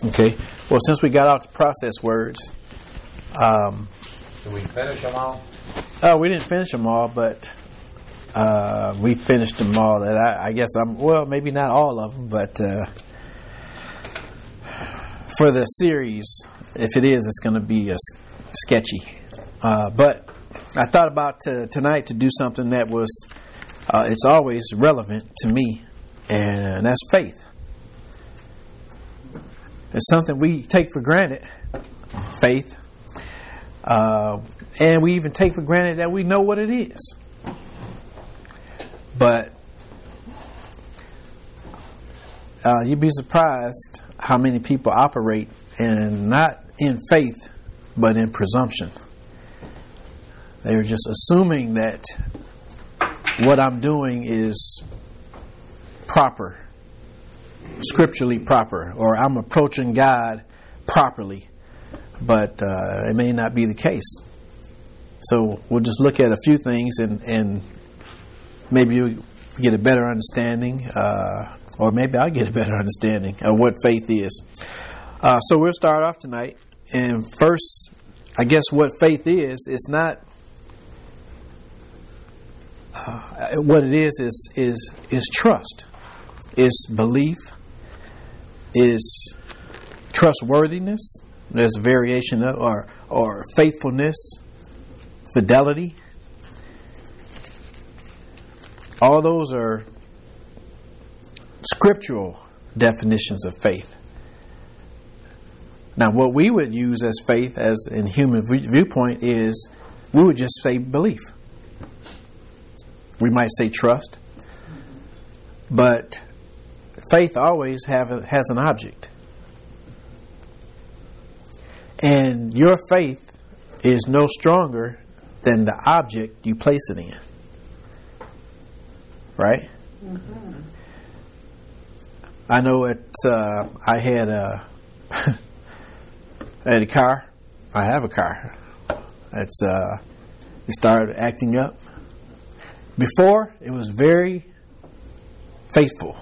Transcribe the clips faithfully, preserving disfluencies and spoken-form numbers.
Okay. Well, since we got out the process words, um, did we finish them all? Oh, we didn't finish them all, but uh, we finished them all. That I, I guess I'm well, maybe not all of them, but uh, for the series, if it is, it's going to be a sketchy. Uh, but I thought about to, tonight to do something that was uh, it's always relevant to me, and that's faith. It's something we take for granted, faith. Uh, and we even take for granted that we know what it is. But uh, you'd be surprised how many people operate in not in faith, but in presumption. They're just assuming that what I'm doing is proper, scripturally proper, or I'm approaching God properly. But uh, it may not be the case. So we'll just look at a few things and, and maybe you get a better understanding, uh, or maybe I'll get a better understanding of what faith is. Uh, so we'll start off tonight. And first, I guess what faith is, it's not, uh, what it is is, is, is trust, is belief, is trustworthiness. There's a variation of, or, or faithfulness, fidelity. All those are scriptural definitions of faith. Now, what we would use as faith, as in human viewpoint, is we would just say belief. We might say trust. But faith always have a, has an object. And your faith is no stronger than the object you place it in. Right? Mm-hmm. I know it. Uh, I had a, I had a car. I have a car. It's uh, it started acting up. Before, it was very faithful.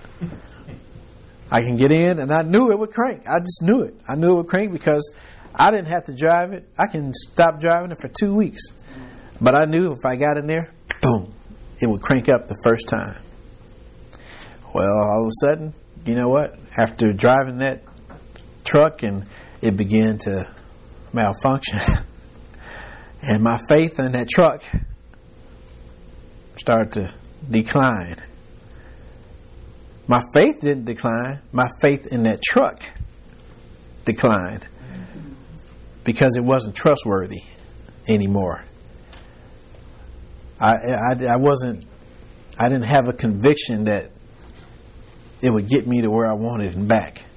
I can get in, and I knew it would crank. I just knew it. I knew it would crank because I didn't have to drive it. I can stop driving it for two weeks. But I knew if I got in there, boom, it would crank up the first time. Well, all of a sudden, you know what? After driving that truck, and it began to malfunction. And my faith in that truck started to decline. My faith didn't decline. My faith in that truck declined because it wasn't trustworthy anymore. I, I, I wasn't. I didn't have a conviction that it would get me to where I wanted and back.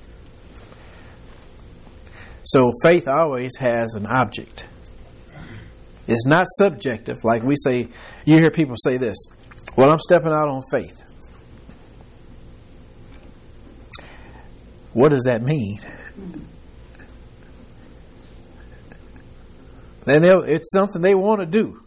So faith always has an object. It's not subjective. Like we say, you hear people say this: "Well, I'm stepping out on faith." What does that mean? Then it's something they want to do.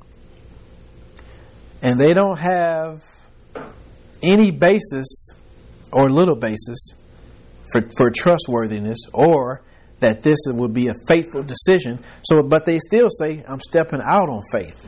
And they don't have any basis or little basis for, for trustworthiness, or that this would be a faithful decision. So, but they still say, I'm stepping out on faith.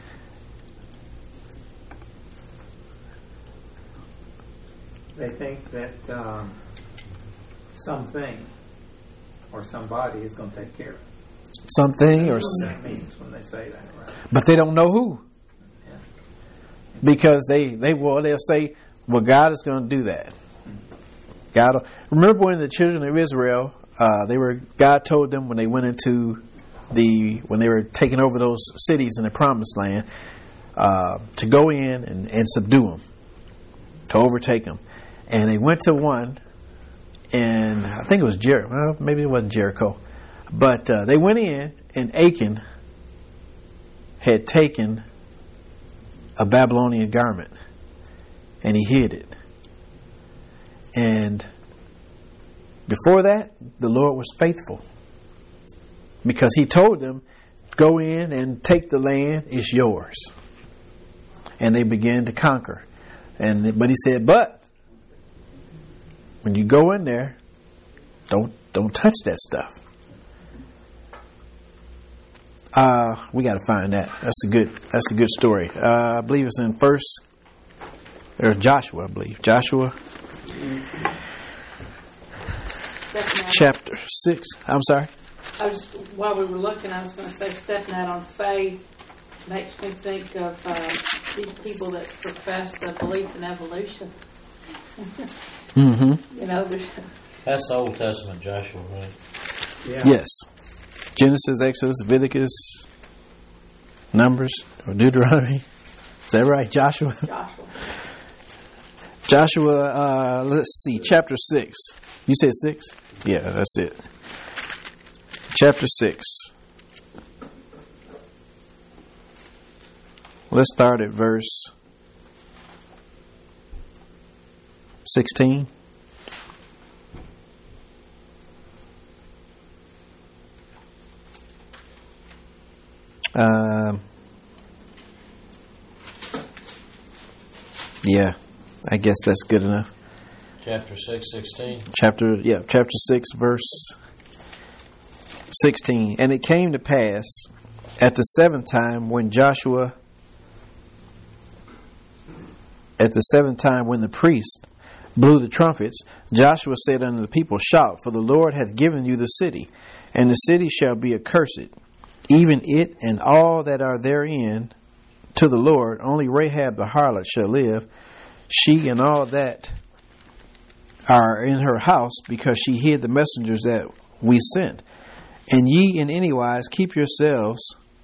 They think that um, something or somebody is going to take care of it. Something or That's what that means when they say that, right? But they don't know who. Yeah. Because they, they well they'll say, well, God is going to do that. God, remember when the children of Israel, uh, they were God told them when they went into the when they were taking over those cities in the Promised Land, uh, to go in and, and subdue them, to overtake them, and they went to one, and I think it was Jericho. Well, maybe it wasn't Jericho. But uh, they went in, and Achan had taken a Babylonian garment, and he hid it. And before that, the Lord was faithful, because He told them, "Go in and take the land; it's yours." And they began to conquer. And but He said, "But when you go in there, don't don't touch that stuff. Uh, we got to find that. That's a good. That's a good story. Uh, I believe it's in First. There's Joshua, I believe. Joshua, chapter six. I'm sorry. I was while we were looking, I was going to say stepping out on faith makes me think of uh, these people that profess the belief in evolution. Mm-hmm. You know, there's That's the Old Testament Joshua, right? Yeah. Yes. Genesis, Exodus, Leviticus, Numbers, or Deuteronomy. Is that right, Joshua? Joshua. Joshua, uh, let's see, chapter six. You said six? Yeah, that's it. Chapter six. Let's start at verse sixteen. Um, yeah, I guess that's good enough. Chapter six, sixteen. Chapter, yeah, chapter six, verse sixteen. And it came to pass at the seventh time when Joshua, at the seventh time when the priest blew the trumpets, Joshua said unto the people, Shout, for the Lord hath given you the city, and the city shall be accursed, even it and all that are therein, to the Lord. Only Rahab the harlot shall live, she and all that are in her house, because she hid the messengers that we sent. And ye in any wise keep yourselves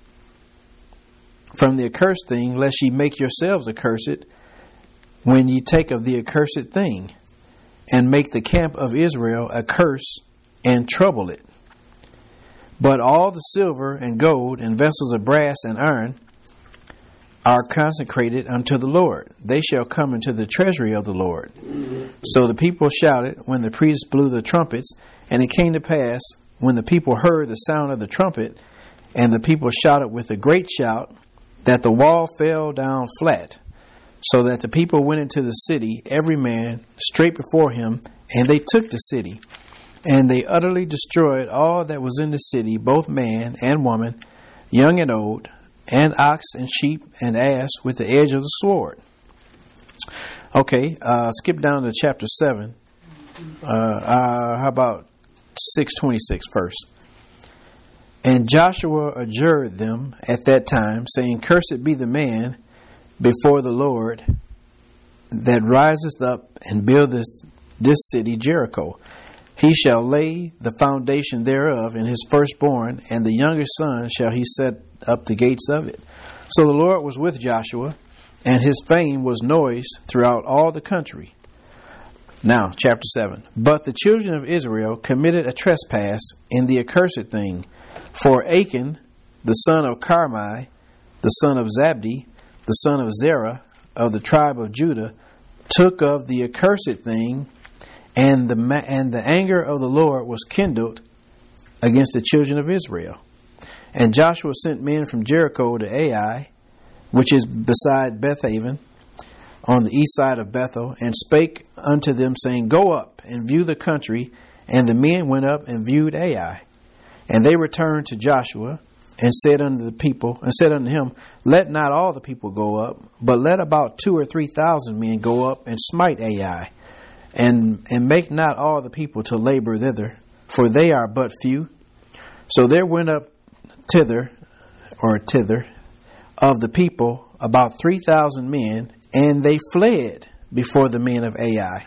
from the accursed thing, lest ye make yourselves accursed when ye take of the accursed thing, and make the camp of Israel a curse and trouble it. But all the silver and gold and vessels of brass and iron are consecrated unto the Lord. They shall come into the treasury of the Lord. Mm-hmm. So the people shouted when the priests blew the trumpets, and it came to pass when the people heard the sound of the trumpet, and the people shouted with a great shout, that the wall fell down flat, so that the people went into the city, every man straight before him, and they took the city. And they utterly destroyed all that was in the city, both man and woman, young and old, and ox and sheep and ass, with the edge of the sword. Okay, uh, skip down to chapter seven. Uh, uh, how about six twenty-six first? And Joshua adjured them at that time, saying, Cursed be the man before the Lord that riseth up and buildeth this city Jericho. He shall lay the foundation thereof, and his firstborn, and the youngest son shall he set up the gates of it. So the Lord was with Joshua, and his fame was noised throughout all the country. Now, chapter seven. But the children of Israel committed a trespass in the accursed thing. For Achan, the son of Carmi, the son of Zabdi, the son of Zerah, of the tribe of Judah, took of the accursed thing, and the ma- and the anger of the Lord was kindled against the children of Israel. And Joshua sent men from Jericho to Ai, which is beside Bethaven, on the east side of Bethel, and spake unto them, saying, Go up and view the country. And the men went up and viewed Ai. And they returned to Joshua, and said unto the people, and said unto him, Let not all the people go up, but let about two or three thousand men go up and smite Ai, and and make not all the people to labor thither, for they are but few. So there went up thither, or thither, of the people about three thousand men, and they fled before the men of Ai.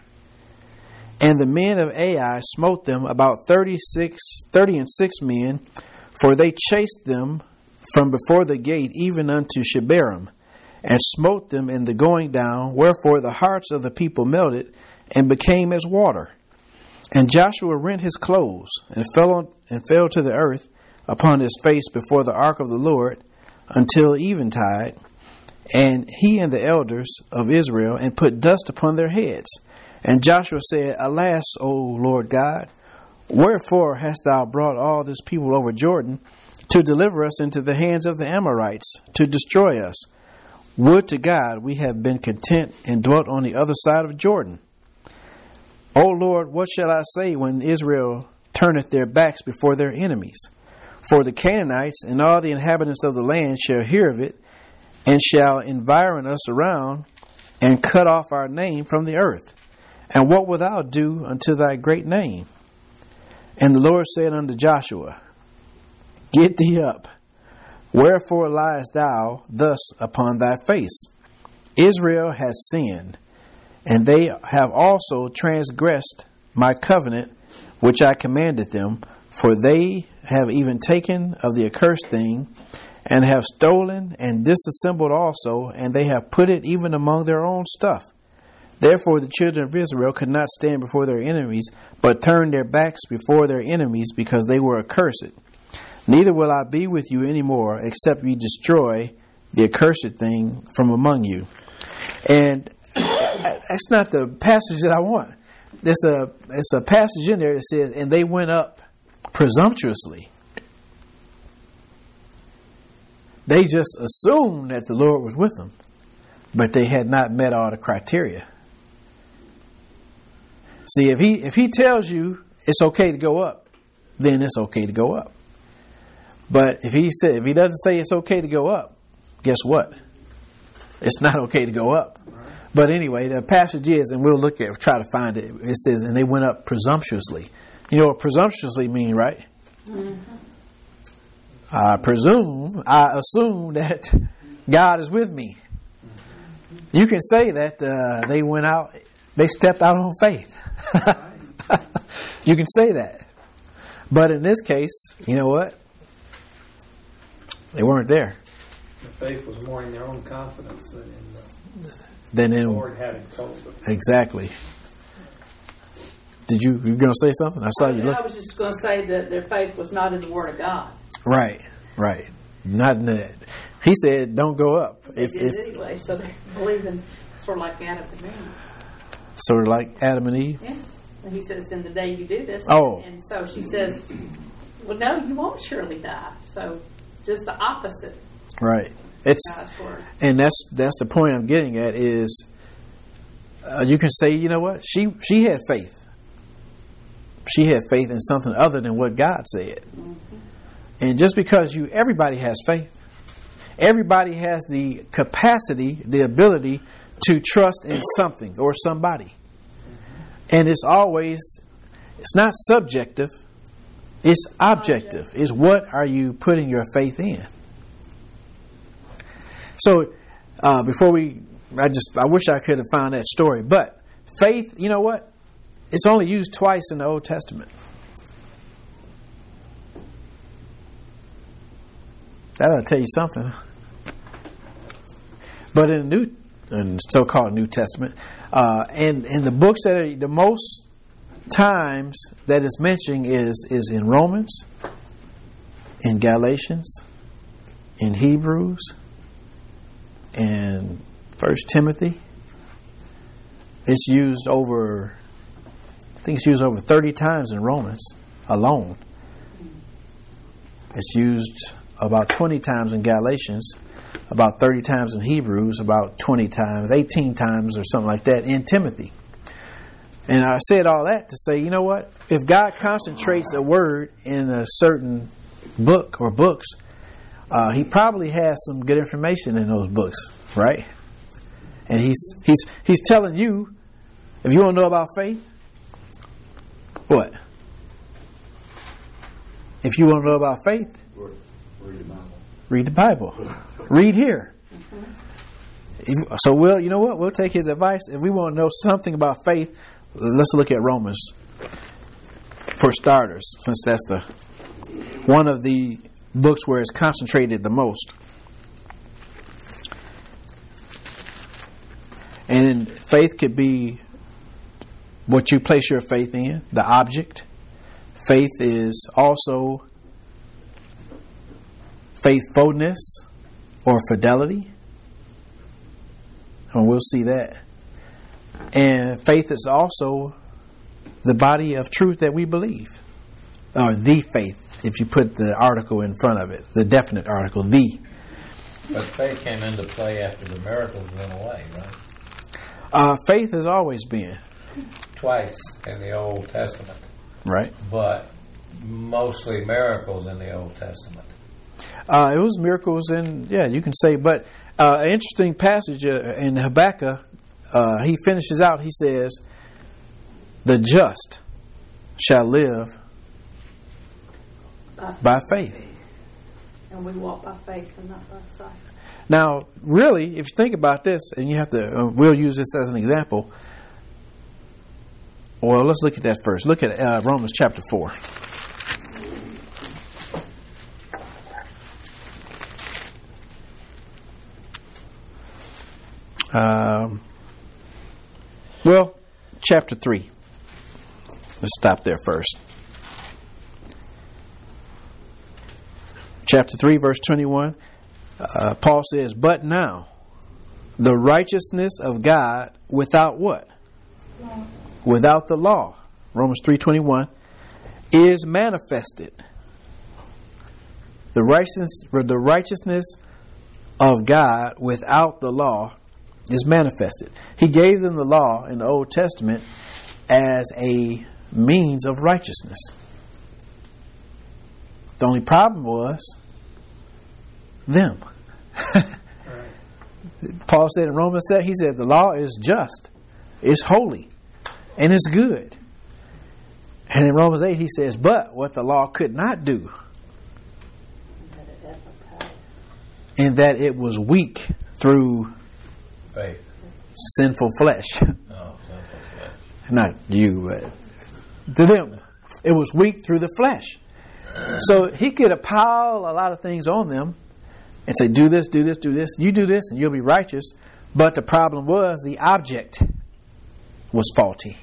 And the men of Ai smote them about thirty-six, thirty and six men, for they chased them from before the gate even unto Shebarim, and smote them in the going down, wherefore the hearts of the people melted, and became as water. And Joshua rent his clothes, and fell on, and fell to the earth upon his face before the ark of the Lord until eventide, and he and the elders of Israel, and put dust upon their heads. And Joshua said, Alas, O Lord God, wherefore hast thou brought all this people over Jordan to deliver us into the hands of the Amorites, to destroy us? Would to God we have been content and dwelt on the other side of Jordan. O Lord, what shall I say when Israel turneth their backs before their enemies. For the Canaanites and all the inhabitants of the land shall hear of it, and shall environ us around, and cut off our name from the earth. And what wilt thou do unto thy great name? And the Lord said unto Joshua, Get thee up. Wherefore liest thou thus upon thy face? Israel has sinned, and they have also transgressed my covenant which I commanded them, for they have even taken of the accursed thing, and have stolen and disassembled also, and they have put it even among their own stuff. Therefore the children of Israel could not stand before their enemies, but turned their backs before their enemies, because they were accursed. Neither will I be with you any more, except ye destroy the accursed thing from among you. And that's not the passage that I want. There's a, it's a passage in there that says, and they went up presumptuously. They just assumed that the Lord was with them, but they had not met all the criteria. See, if he if he tells you it's okay to go up, then it's okay to go up. But if he said if he doesn't say it's okay to go up, guess what? It's not okay to go up. But anyway, the passage is, and we'll look at try to find it. It says, and they went up presumptuously. You know what presumptuously mean, right? Mm-hmm. I presume, I assume that God is with me. You can say that uh, they went out, they stepped out on faith. You can say that. But in this case, you know what? They weren't there. The faith was more in their own confidence than in the than in, Lord having told them. Exactly. Did you, you were going to say something? I saw you look. I was just going to say that their faith was not in the Word of God. Right, right. Not in that. He said, don't go up. They if, did if, anyway, so they're believing sort of like Adam and Eve. Sort of like Adam and Eve? Yeah. And he says, in the day you do this. Oh. And so she says, well, no, you won't surely die. So just the opposite. Right. It's God's word. And that's that's the point I'm getting at is uh, you can say, you know what? She she had faith. She had faith in something other than what God said. Mm-hmm. And just because you, everybody has faith. Everybody has the capacity, the ability to trust in something or somebody. And it's always, it's not subjective, it's objective. It's what are you putting your faith in? So, uh, before we, I just, I wish I could have found that story. But faith, you know what? It's only used twice in the Old Testament. That ought to tell you something. But in the New, in so-called New Testament, uh, and in the books that are the most times that it's mentioned is is in Romans, in Galatians, in Hebrews, and First Timothy. It's used over, I think it's used over thirty times in Romans alone. It's used about twenty times in Galatians, about thirty times in Hebrews, about twenty times, eighteen times or something like that in Timothy. And I said all that to say, you know what? If God concentrates a word in a certain book or books, uh, He probably has some good information in those books, right? And He's He's He's telling you, if you want to know about faith, what? If you want to know about faith, read the Bible. Read the Bible. Read here. If, so we'll, you know what? We'll take his advice. If we want to know something about faith, let's look at Romans for starters, since that's the one of the books where it's concentrated the most. And faith could be what you place your faith in, the object. Faith is also faithfulness or fidelity. And we'll see that. And faith is also the body of truth that we believe. Or the faith, if you put the article in front of it, the definite article, the. But faith came into play after the miracles went away, right? Uh, faith has always been. Twice in the Old Testament. Right. But mostly miracles in the Old Testament. Uh, it was miracles, and yeah, you can say. But uh, an interesting passage uh, in Habakkuk, uh, he finishes out. He says, "The just shall live By, by faith." and we walk by faith and not by sight. Now, really, if you think about this, and you have to, uh, we'll use this as an example. Well, let's look at that first. Look at uh, Romans chapter four. Um, well, chapter three. Let's stop there first. Chapter three, verse twenty-one. Uh, Paul says, "But now, the righteousness of God without what? Law. Without the law." Romans three twenty-one is manifested. The righteousness, the righteousness of God without the law is manifested. He gave them the law in the Old Testament as a means of righteousness. The only problem was them. Paul said in Romans, he said the law is just, it's holy, and it's good. And in Romans eight he says, but what the law could not do, in that it was weak through Faith. sinful flesh. Oh, sinful flesh. Not you, but to them. It was weak through the flesh. So he could have piled a lot of things on them and say, do this, do this, do this. You do this and you'll be righteous. But the problem was the object was faulty.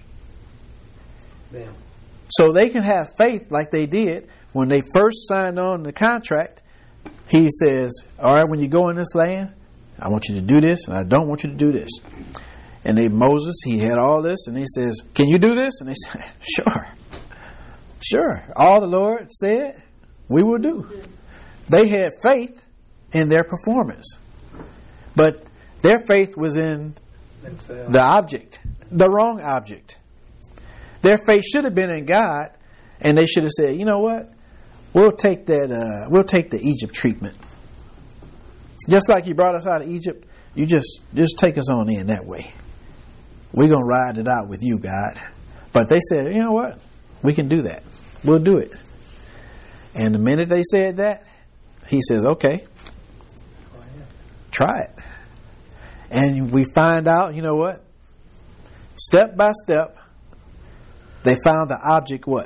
Yeah. So they can have faith like they did when they first signed on the contract. He says, all right, when you go in this land, I want you to do this and I don't want you to do this. And they, Moses, he had all this and he says, can you do this? And they said, sure. Sure. All the Lord said, we will do. They had faith in their performance. But their faith was in Themselves. the object, the wrong object. Their faith should have been in God, and they should have said, you know what? We'll take that, uh, we'll take the Egypt treatment. Just like you brought us out of Egypt, you just, just take us on in that way. We're going to ride it out with you, God. But they said, you know what? We can do that. We'll do it. And the minute they said that, he says, okay, try it. And we find out, you know what? Step by step, they found the object what?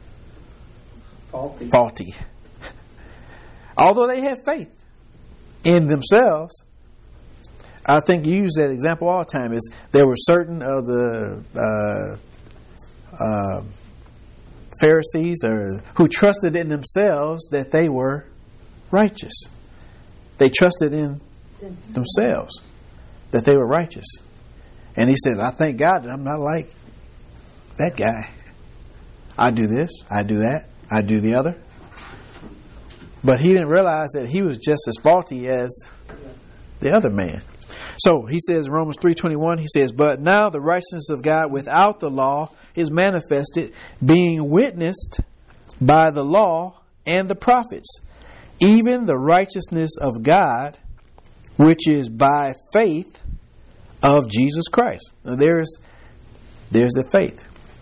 Faulty. Faulty. Although they had faith in themselves, I think you use that example all the time, is there were certain of the uh, uh, Pharisees or who trusted in themselves that they were righteous. They trusted in themselves that they were righteous. And he said, I thank God that I'm not like that guy. I do this, I do that, I do the other. But he didn't realize that he was just as faulty as the other man. So he says in Romans three twenty-one, he says, but now the righteousness of God without the law is manifested, being witnessed by the law and the prophets, even the righteousness of God, which is by faith of Jesus Christ. Now there's there's the faith,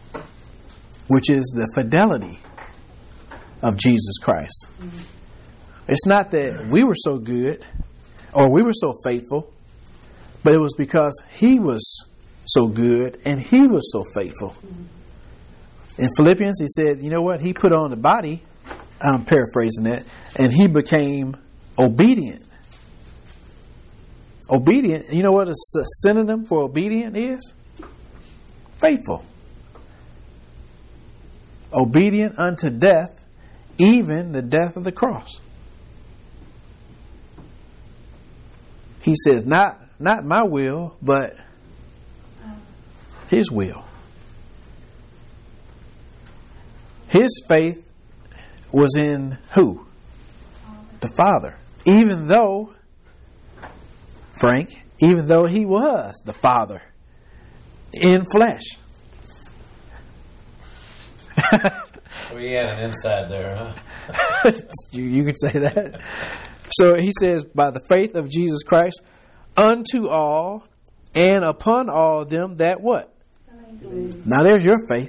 which is the fidelity of Jesus Christ. Mm-hmm. It's not that we were so good or we were so faithful, but it was because He was so good and He was so faithful. Mm-hmm. In Philippians, he said, you know what? He put on the body, I'm paraphrasing that, and He became obedient. Obedient, you know what a synonym for obedient is? Faithful. Obedient unto death, even the death of the cross. He says, not, not my will, but His will. His faith was in who? The Father. Even though, Frank, even though He was the Father in flesh. We had an inside there, huh? you, you can say that. So he says, by the faith of Jesus Christ, unto all and upon all them that what? Now there's your faith.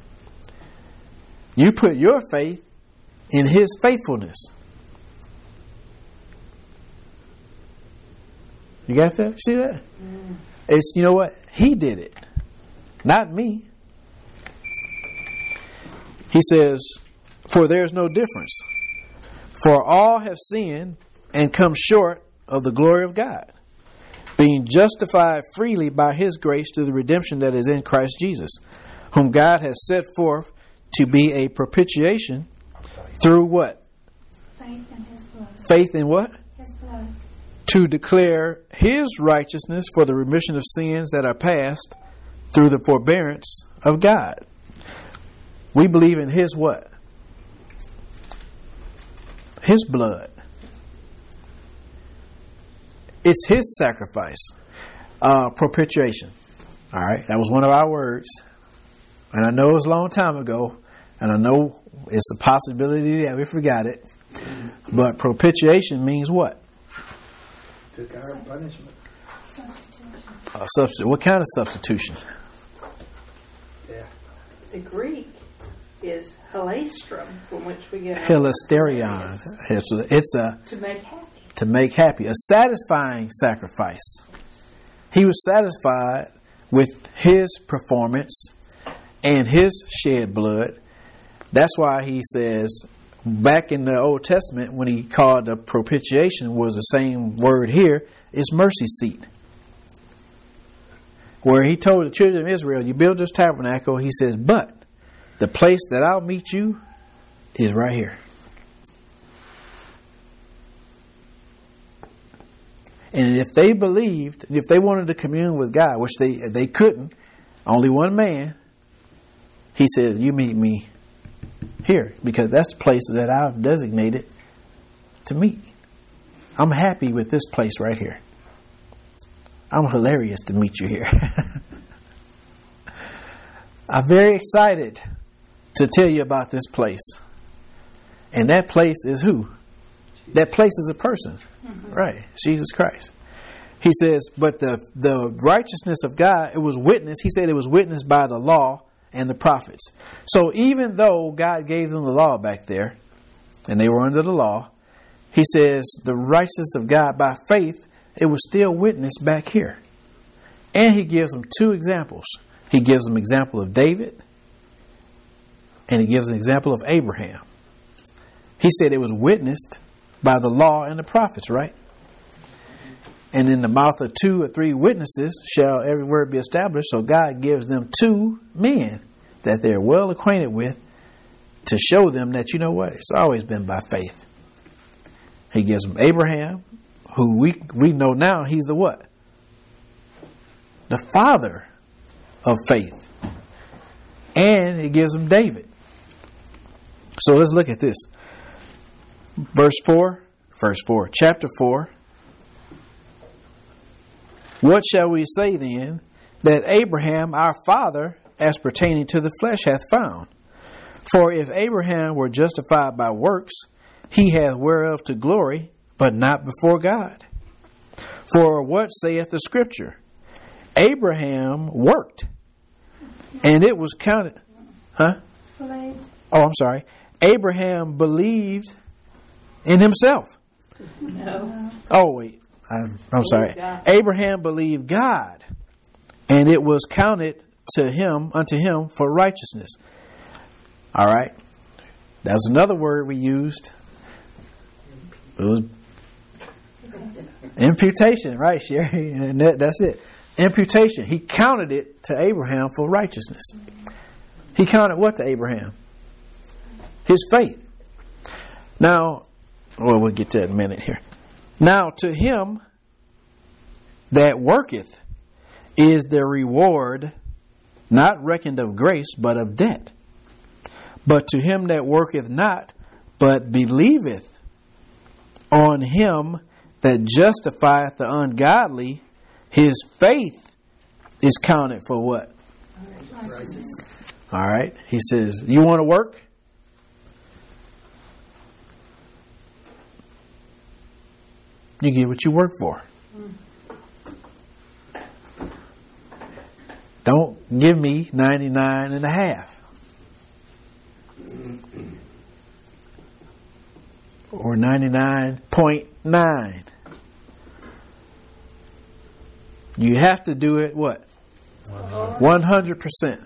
You put your faith in His faithfulness. You got that? See that? Mm. It's, you know what? He did it, not me. He says, for there is no difference. For all have sinned and come short of the glory of God, being justified freely by His grace through the redemption that is in Christ Jesus, whom God has set forth to be a propitiation through what? Faith in His blood. Faith in what? His blood. To declare His righteousness for the remission of sins that are past through the forbearance of God. We believe in His what? His blood. It's His sacrifice. Uh, propitiation. All right. That was one of our words. And I know it was a long time ago. And I know it's a possibility that we forgot it. But propitiation means what? Took our punishment. Substitution. Uh, substitute. What kind of substitution? Yeah. The Greek is halastrum, from which we get our Hilasterion. It's a, it's a to make happy. to make happy, a satisfying sacrifice. He was satisfied with His performance and His shed blood. That's why he says, back in the Old Testament, when he called the propitiation, was the same word here, is mercy seat. Where he told the children of Israel, you build this tabernacle, he says, but the place that I'll meet you is right here. And if they believed, if they wanted to commune with God, which they they couldn't, only one man, he said, you meet me here, because that's the place that I've designated to meet. I'm happy with this place right here. I'm hilarious to meet you here. I'm very excited to tell you about this place. And that place is who? That place is a person. Mm-hmm. Right. Jesus Christ. He says, but the, the righteousness of God, it was witnessed. He said it was witnessed by the law and the prophets. So even though God gave them the law back there, and they were under the law, he says the righteousness of God by faith, it was still witnessed back here. And he gives them two examples. He gives them an example of David, and he gives an example of Abraham. He said it was witnessed by the law and the prophets, right? And in the mouth of two or three witnesses shall every word be established. So God gives them two men that they're well acquainted with to show them that, you know what, it's always been by faith. He gives them Abraham, who we we know now he's the what? The father of faith. And he gives them David. So let's look at this. Verse four, verse four, chapter four. What shall we say then that Abraham our father as pertaining to the flesh hath found? For if Abraham were justified by works, he hath whereof to glory, but not before God. For what saith the Scripture? Abraham worked, and it was counted. Huh? Oh, I'm sorry. Abraham believed in himself. No. Oh, wait. I'm, I'm sorry. God. Abraham believed God, and it was counted to him, unto him, for righteousness. All right. That was another word we used. It was imputation, right, Sherry? And that, that's it. Imputation. He counted it to Abraham for righteousness. He counted what to Abraham? His faith. Now, well, we'll get to that in a minute here. Now, to him that worketh is the reward not reckoned of grace, but of debt. But to him that worketh not, but believeth on him that justifieth the ungodly, his faith is counted for what? All right. He says, you want to work? You get what you work for. Don't give me ninety-nine and a half. Or ninety-nine point nine. You have to do it what? one hundred percent.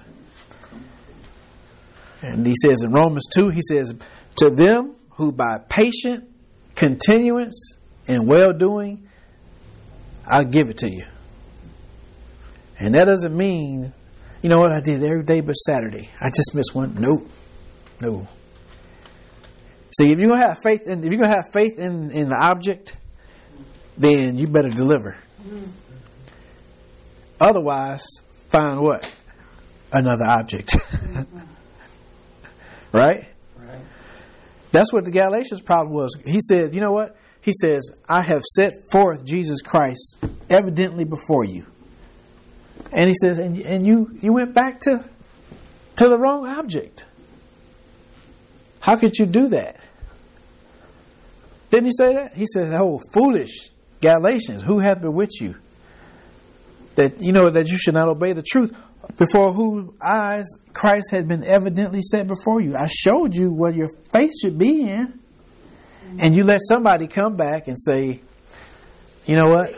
And he says in Romans two, he says, to them who by patient continuance and well-doing, I'll give it to you. And that doesn't mean, you know what, I did every day but Saturday. I just missed one. Nope. No. See, if you're gonna have faith in if you're gonna have faith in, in the object, then you better deliver. Mm-hmm. Otherwise, find what? Another object. Mm-hmm. Right? Right. That's what the Galatians problem was. He said, you know what? He says, I have set forth Jesus Christ evidently before you. And he says, and, and you, you went back to to the wrong object. How could you do that? Didn't he say that? He said, oh, foolish Galatians, who hath bewitched you? That you know that you should not obey the truth, before whose eyes Christ had been evidently set before you. I showed you what your faith should be in. And you let somebody come back and say, you know what?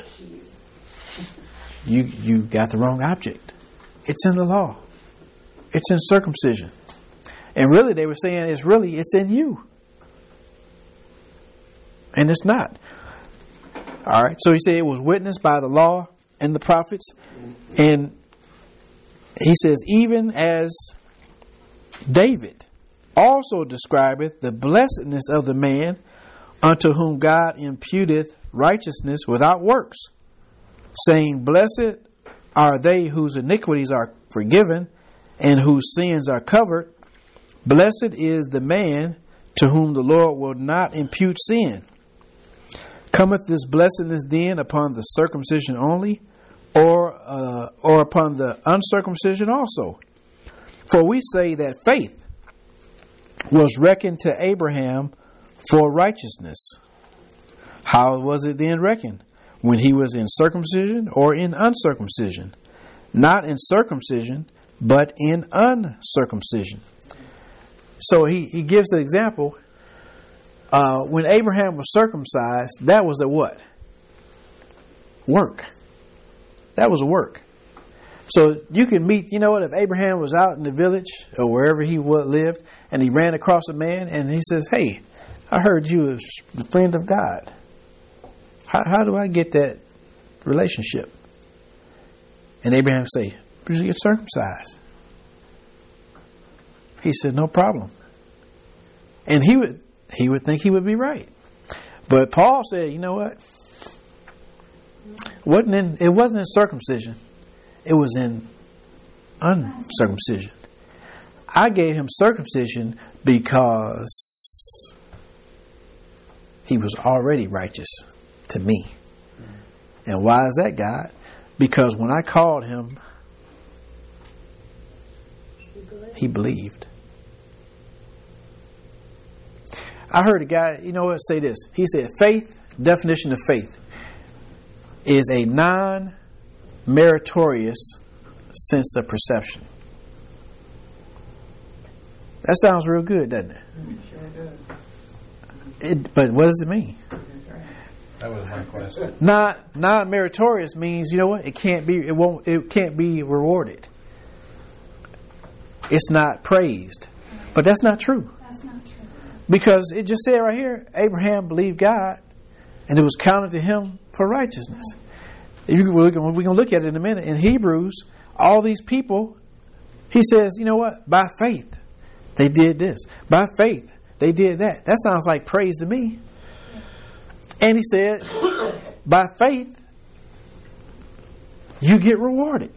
You you got the wrong object. It's in the law. It's in circumcision. And really they were saying it's really, it's in you. And it's not. All right. So he said it was witnessed by the law and the prophets. And he says, even as David also describeth the blessedness of the man unto whom God imputeth righteousness without works, saying, blessed are they whose iniquities are forgiven and whose sins are covered. Blessed is the man to whom the Lord will not impute sin. Cometh this blessedness then upon the circumcision only, or uh, or upon the uncircumcision also? For we say that faith was reckoned to Abraham for righteousness. How was it then reckoned? When he was in circumcision or in uncircumcision? Not in circumcision, but in uncircumcision. So he, he gives the example. Uh, when Abraham was circumcised, that was a what? Work. That was a work. So you can meet, you know what, if Abraham was out in the village or wherever he lived and he ran across a man and he says, hey, I heard you was the friend of God. How, how do I get that relationship? And Abraham would say, you should get circumcised. He said, no problem. And he would he would think he would be right. But Paul said, you know what? Wasn't in, it wasn't in circumcision. It was in uncircumcision. I gave him circumcision because he was already righteous to me. And why is that, God? Because when I called him, he believed. I heard a guy, you know what, say this. He said, faith, definition of faith, is a non-meritorious sense of perception. That sounds real good, doesn't it? It, but what does it mean? That was my question. Not non-meritorious means, you know what? It can't be. It won't. It can't be rewarded. It's not praised, but that's not true. That's not true. Because it just said right here, Abraham believed God, and it was counted to him for righteousness. If you, we're going to look at it in a minute. In Hebrews, all these people, he says, you know what? By faith, they did this. By faith, they did that. That sounds like praise to me. And he said, by faith, you get rewarded.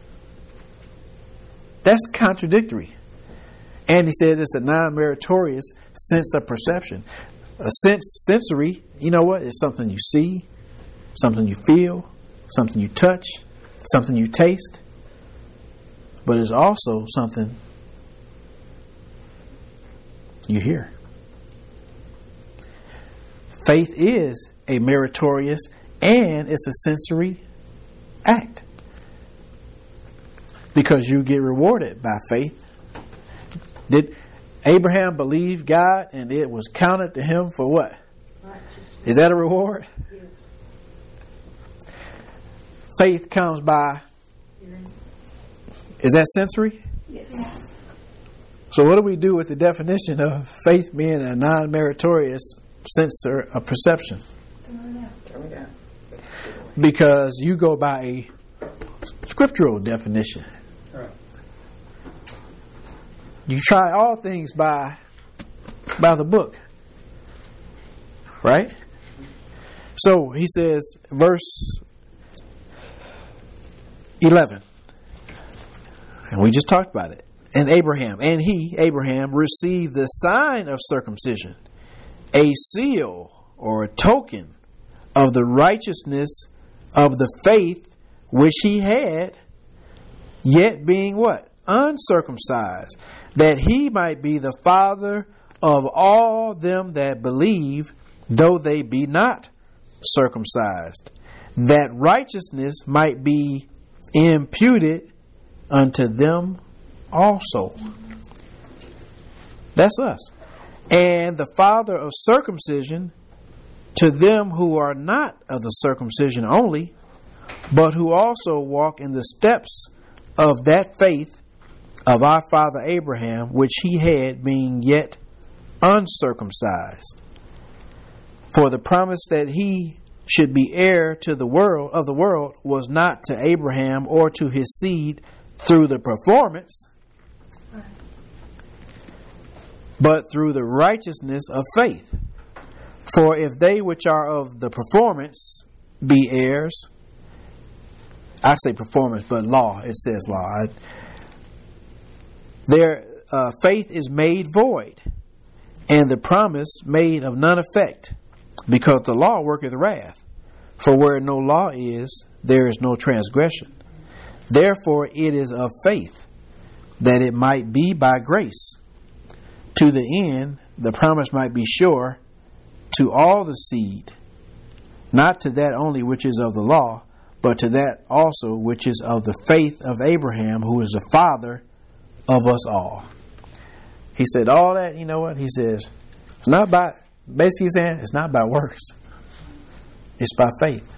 That's contradictory. And he said it's a non-meritorious sense of perception. A sense, sensory, you know what? It's something you see, something you feel, something you touch, something you taste. But it's also something you hear. Faith is a meritorious and it's a sensory act. Because you get rewarded by faith. Did Abraham believe God and it was counted to him for what? Is that a reward? Yes. Faith comes by. Is that sensory? Yes. So what do we do with the definition of faith being a non-meritorious sense or a perception? Because you go by a scriptural definition. Right. You try all things by by the book. Right? So he says, verse eleven. And we just talked about it. And Abraham, and he, Abraham, received the sign of circumcision, a seal or a token of the righteousness of the faith which he had, yet being what? Uncircumcised, that he might be the father of all them that believe, though they be not circumcised, that righteousness might be imputed unto them also. That's us. And the father of circumcision to them who are not of the circumcision only, but who also walk in the steps of that faith of our father Abraham, which he had being yet uncircumcised. For the promise that he should be heir to the world of the world was not to Abraham or to his seed through the performance, but through the righteousness of faith. For if they which are of the performance be heirs, I say performance, but law, it says law. I, their uh, faith is made void, and the promise made of none effect, because the law worketh wrath. For where no law is, there is no transgression. Therefore it is of faith, that it might be by grace, to the end the promise might be sure to all the seed, not to that only which is of the law, but to that also which is of the faith of Abraham, who is the father of us all. He said all that, you know what? He says, it's not by, basically he's saying, it's not by works. It's by faith.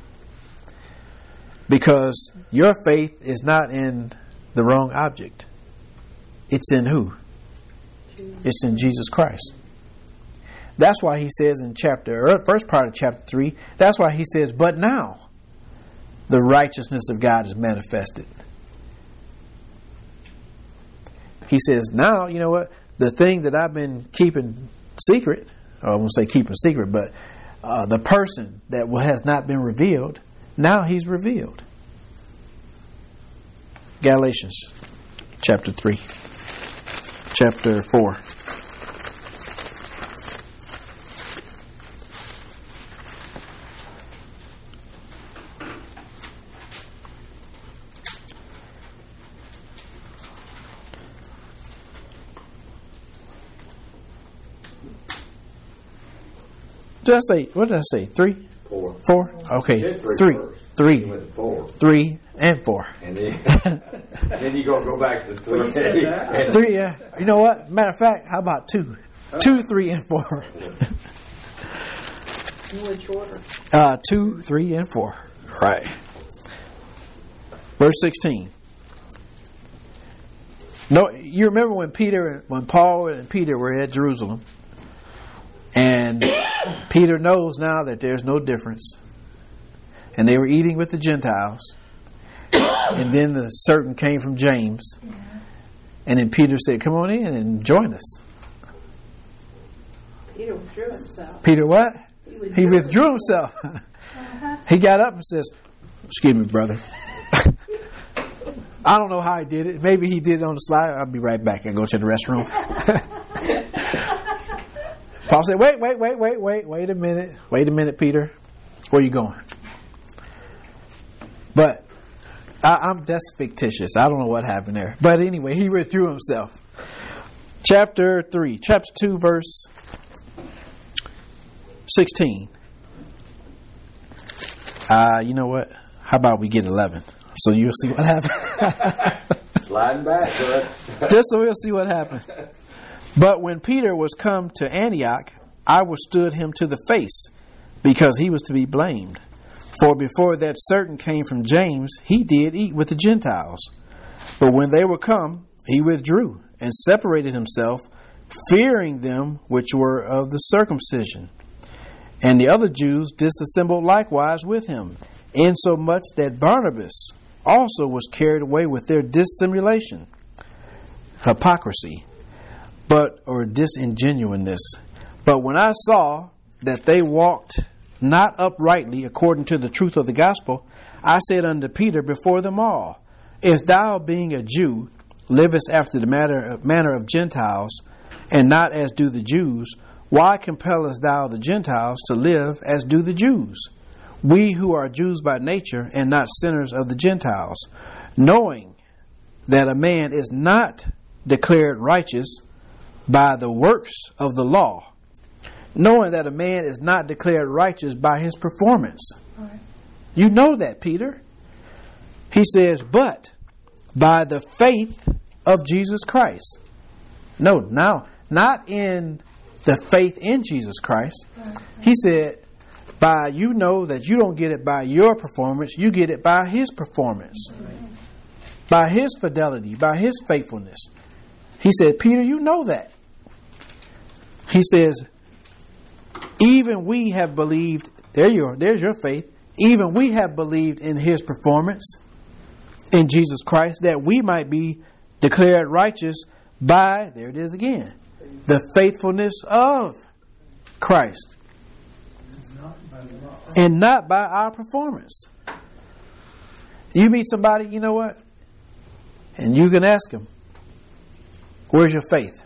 Because your faith is not in the wrong object. It's in who? It's in Jesus Christ. That's why he says in chapter, or first part of chapter three, that's why he says, but now the righteousness of God is manifested. He says, now, you know what? The thing that I've been keeping secret, or I won't say keeping secret, but uh, the person that has not been revealed, now he's revealed. Galatians chapter three, chapter four. Did I say, what did I say? Three? Four. Four? Okay. Just three Three. first. Three. You went to four. Three and four. And then, then you go go back to three. Well, you said that. And- Three, yeah. You know what? Matter of fact, how about two? Two, three, and four. In which order? Uh, two, three, and four. Right. Verse sixteen. No, you remember when Peter, when Paul and Peter were at Jerusalem, and Peter knows now that there's no difference, and they were eating with the Gentiles, and then the certain came from James, and then Peter said, "Come on in and join us." Peter withdrew himself. Peter, what? He withdrew, He withdrew himself. Uh-huh. He got up and says, "Excuse me, brother." I don't know how he did it. Maybe he did it on the slide. I'll be right back. I go to the restroom. Paul said, "Wait, wait, wait, wait, wait, wait a minute. Wait a minute, Peter. Where you going?" But I, I'm that's fictitious. I don't know what happened there. But anyway, he withdrew himself. Chapter three, chapter two, verse sixteen. Uh, you know what? How about we get eleven? So you'll see what happens. Sliding back, bud. Just so we'll see what happens. But when Peter was come to Antioch, I withstood him to the face, because he was to be blamed. For before that certain came from James, he did eat with the Gentiles. But when they were come, he withdrew, and separated himself, fearing them which were of the circumcision. And the other Jews disassembled likewise with him, insomuch that Barnabas also was carried away with their dissimulation, hypocrisy, but or disingenuousness. But when I saw that they walked not uprightly according to the truth of the gospel, I said unto Peter before them all, If thou, being a Jew, livest after the manner, manner of Gentiles, and not as do the Jews, why compellest thou the Gentiles to live as do the Jews? We who are Jews by nature, and not sinners of the Gentiles, knowing that a man is not declared righteous by the works of the law, knowing that a man is not declared righteous by his performance. Right. You know that, Peter. He says, but by the faith of Jesus Christ. No, now, not in the faith in Jesus Christ. Right. He said, by, you know that you don't get it by your performance, you get it by his performance. Right. By his fidelity, by his faithfulness. He said, Peter, you know that. He says, even we have believed, there you are, there's your faith. Even we have believed in his performance in Jesus Christ, that we might be declared righteous by, there it is again, the faithfulness of Christ. And not by our performance. You meet somebody, you know what? And you can ask them, where's your faith?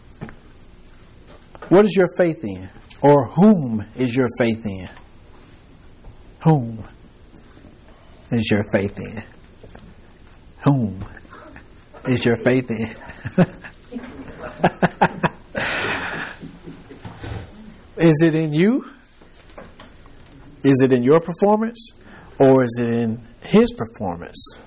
What is your faith in? Or whom is your faith in? Whom is your faith in? Whom is your faith in? Is it in you? Is it in your performance? Or is it in his performance?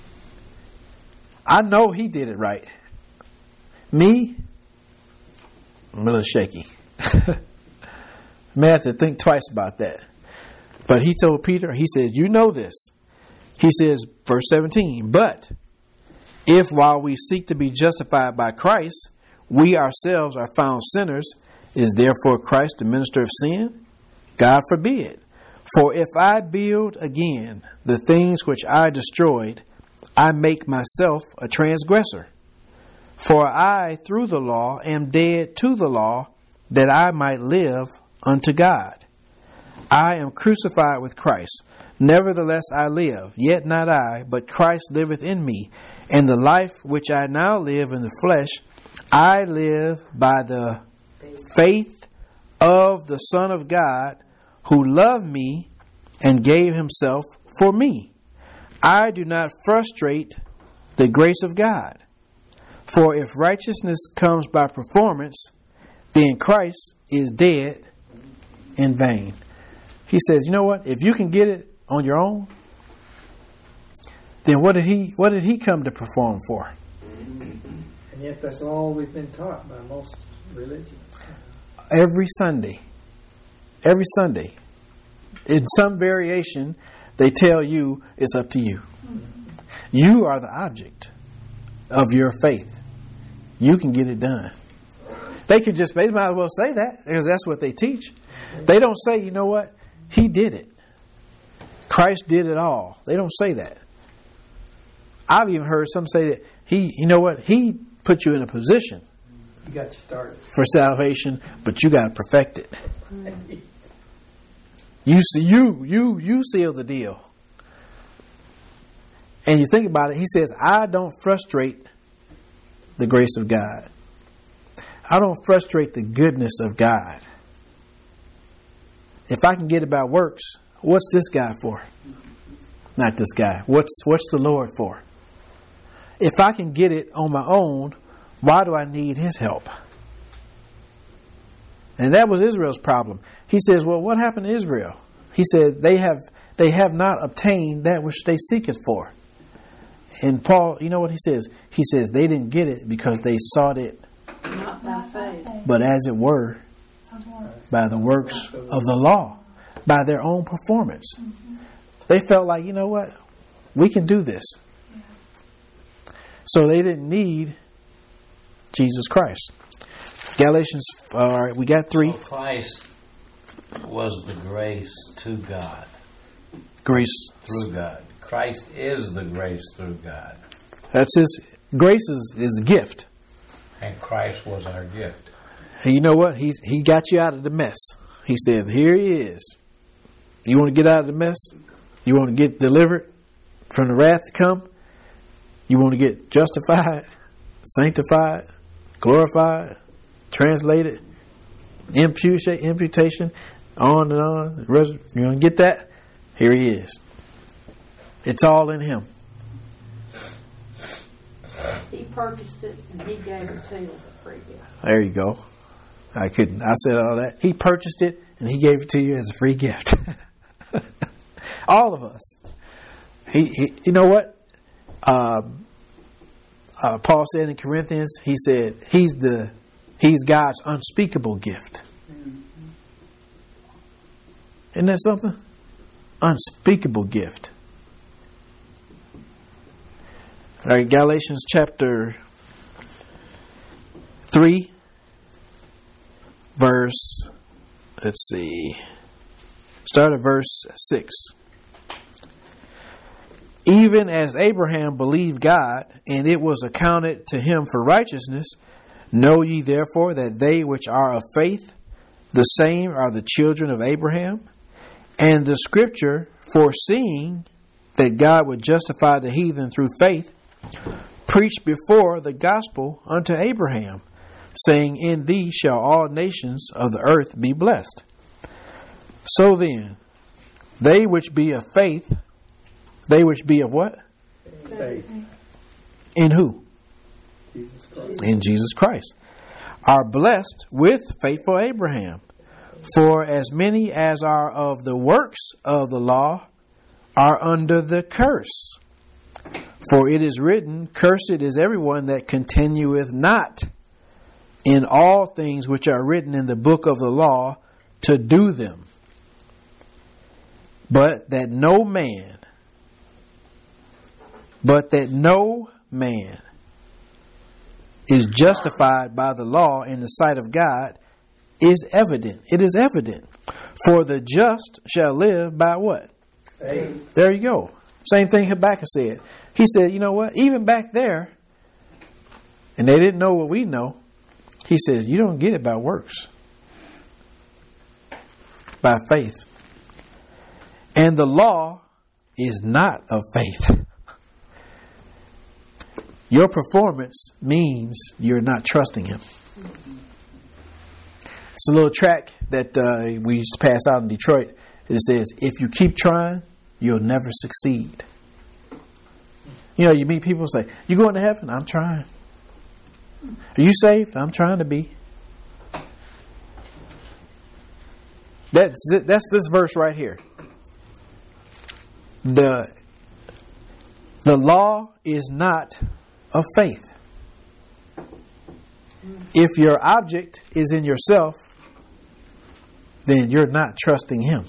I know he did it right. Me, I'm a little shaky. May have to think twice about that. But he told Peter, he says, you know this. He says, verse seventeen, but if while we seek to be justified by Christ, we ourselves are found sinners, is therefore Christ the minister of sin? God forbid. For if I build again the things which I destroyed, I make myself a transgressor. For I, through the law, am dead to the law, that I might live unto God. I am crucified with Christ. Nevertheless I live, yet not I, but Christ liveth in me. And the life which I now live in the flesh, I live by the faith of the Son of God, who loved me and gave himself for me. I do not frustrate the grace of God. For if righteousness comes by performance, then Christ is dead in vain. He says, you know what? If you can get it on your own, then what did he what did he come to perform for? And yet that's all we've been taught by most religions. Every Sunday. Every Sunday. In some variation, they tell you it's up to you. You are the object of your faith. You can get it done. They could just, they might as well say that, because that's what they teach. They don't say, you know what? He did it. Christ did it all. They don't say that. I've even heard some say that he, you know what? He put you in a position. You got you started for salvation, but you got to perfect it. You see, you you you seal the deal. And you think about it. He says, "I don't frustrate the grace of God. I don't frustrate the goodness of God. If I can get it by works, what's this guy for? Not this guy. What's what's the Lord for? If I can get it on my own, why do I need his help?" And that was Israel's problem. He says, well, what happened to Israel? He said, they have they have not obtained that which they seek it for. And Paul, you know what he says? He says they didn't get it because they sought it, Not by faith. but as it were, by the works of the law, by their own performance. They felt like, you know what? We can do this. So they didn't need Jesus Christ. Galatians, all right, we got three. Well, Christ was the grace to God. Grace. Through God. Christ is the grace through God. That's his, grace is, is a gift. And Christ was our gift. And you know what? He's, he got you out of the mess. He said, here he is. You want to get out of the mess? You want to get delivered from the wrath to come? You want to get justified, sanctified, glorified, translated, imputation, imputation, on and on. You want to get that? Here he is. It's all in him. He purchased it and he gave it to you as a free gift. There you go. I couldn't. I said all that. He purchased it and he gave it to you as a free gift. All of us. He, he you know what? Um, uh, Paul said in Corinthians, he said he's the he's God's unspeakable gift. Isn't that something? Unspeakable gift. All right, Galatians chapter three, verse, let's see, start at verse six. Even as Abraham believed God, and it was accounted to him for righteousness, know ye therefore that they which are of faith, the same are the children of Abraham. And the scripture, foreseeing that God would justify the heathen through faith, preached before the gospel unto Abraham, saying, in thee shall all nations of the earth be blessed. So then, they which be of faith, they which be of what? Faith. In who? Jesus Christ. In Jesus Christ. Are blessed with faithful Abraham. For as many as are of the works of the law are under the curse. For it is written, cursed is everyone that continueth not in all things which are written in the book of the law to do them. But that no man, but that no man is justified by the law in the sight of God is evident. It is evident. For the just shall live by what? Faith. There you go. Same thing Habakkuk said. He said, you know what? Even back there, and they didn't know what we know, he says, you don't get it by works. By faith. And the law is not of faith. Your performance means you're not trusting him. It's a little track that uh, we used to pass out in Detroit. It says, if you keep trying, you'll never succeed. You know, you meet people say, you going to heaven? I'm trying. Are you saved? I'm trying to be. That's it. That's this verse right here. The, the law is not of faith. If your object is in yourself, then you're not trusting him.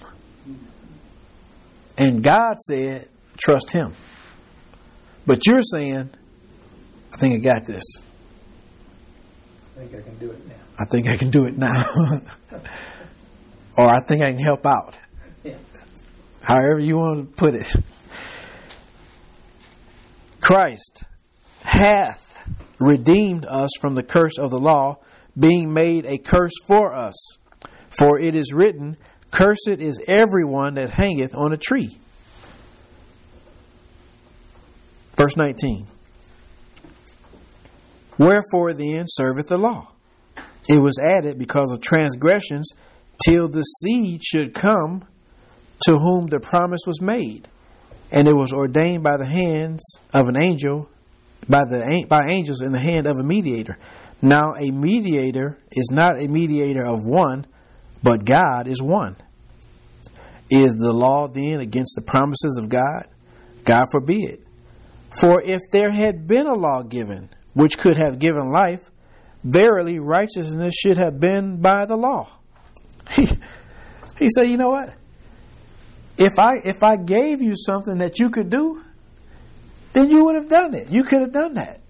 And God said, trust him. But you're saying, I think I got this. I think I can do it now. I think I can do it now. Or I think I can help out. Yeah. However you want to put it. Christ hath redeemed us from the curse of the law, being made a curse for us. For it is written, cursed is everyone that hangeth on a tree. Verse nineteen. Wherefore then serveth the law? It was added because of transgressions, till the seed should come to whom the promise was made. And it was ordained by the hands of an angel, by the by angels in the hand of a mediator. Now a mediator is not a mediator of one, but God is one. Is the law then against the promises of God? God forbid. For if there had been a law given, which could have given life, verily righteousness should have been by the law. He, he said, you know what? If I if I gave you something that you could do, then you would have done it. You could have done that.